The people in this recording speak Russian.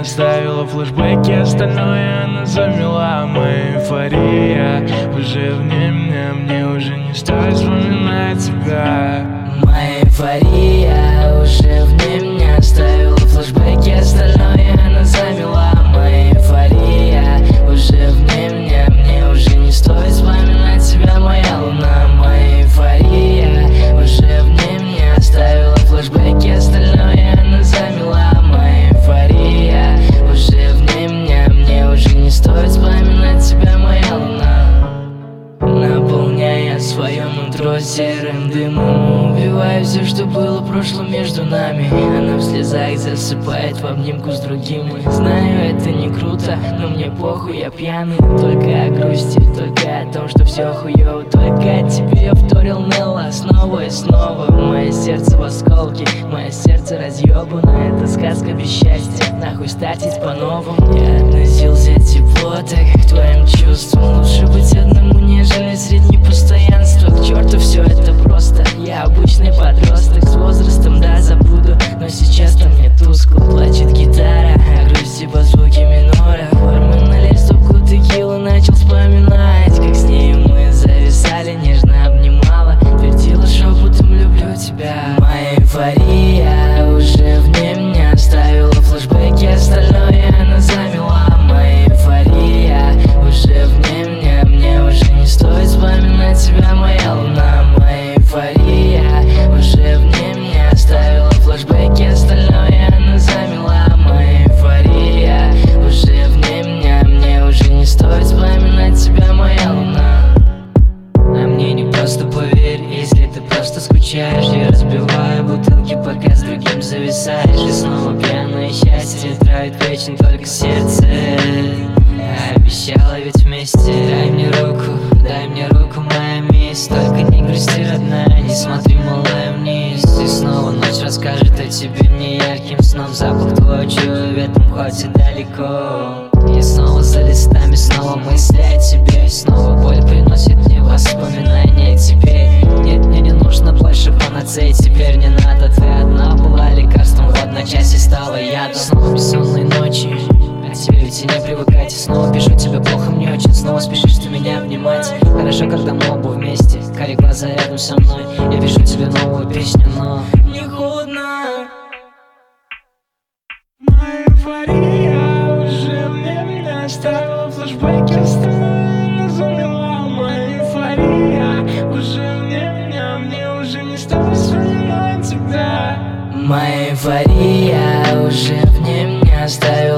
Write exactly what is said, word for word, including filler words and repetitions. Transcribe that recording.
оставила флешбеки, остальное она замела. Моя эйфория уже вне меня, мне уже не стоит вспоминать тебя. Моя эйфория уже вне меня, оставила флешбеки, остальное она замела. Моя эйфория уже вне меня, мне уже не стоит вспоминать тебя, моя луна. Моя эйфория уже вне меня, оставила флешбеки, остальное она замела. Моя эйфория уже вне меня, мне уже не стоит вспоминать тебя, моя луна. Наполняя свое нутро серым дымом, убиваю все, что было прошлым между нами. Она в слезах засыпает в обнимку с другим. Знаю, это не круто, но мне похуй, я пьяный. Только о грусти, только о том, что все хуёво. Только тебе я вторил Нелла снова и снова. Мое сердце в осколке, мое сердце разъебано. Это сказка без счастья, нахуй стартить по-новому. Я относился тепло так к твоим чувствам. Лучше быть одному, нежели среди постоянства. К черту все это просто, я обычный подросток. С возрастом, да, забуду, но сейчас-то мне тускло. Плачет гитара, а грусти по звуке минора. Бармен налей стопку текилы, начал вспоминать, как с ней мы зависали, нежно обнимала, твердила шепотом: люблю тебя. Моя эйфория уже вне меня, оставила флешбеки, остальное она замела. Моя эйфория уже вне меня, мне уже не стоит вспоминать тебя, моя луна. Моя эйфория уже вне меня, оставила флешбеки, остальное она замела. Моя эйфория уже вне меня, мне уже не стоит вспоминать тебя, моя луна. А мне не просто, поверь, если ты просто скучаешь. Я разбиваю бутылки, пока с другим зависаешь. И снова пьяное счастье травит вечно только сердце. Я обещала ведь вместе. Дай мне руку, дай мне руку, моя мисс. Только не грусти, родная, не смотри, малая, вниз. И снова ночь расскажет о тебе мне ярким сном. Запах твой чую ветром, хоть и далеко. Я снова за листами, снова мысли о тебе. Снова боль приносит мне воспоминания о тебе. Нет, мне не нужно больше панацеи, теперь не надо. Ты одна была лекарством, в одночасье стала ядом. Снова бессонные ночи, а тебе ведь и не привыкать. И снова пишу тебе плохо, мне очень. Снова спешишь ты меня обнимать. Хорошо, когда мы оба вместе, карие глаза рядом со мной. Я пишу тебе новую песню, но мне холодно. Моя эйфория уже вне меня, оставила флешбеки, остальное она замела. Моя эйфория уже вне меня, мне уже не стоит вспоминать тебя. моя эйфория уже вне меня, оставила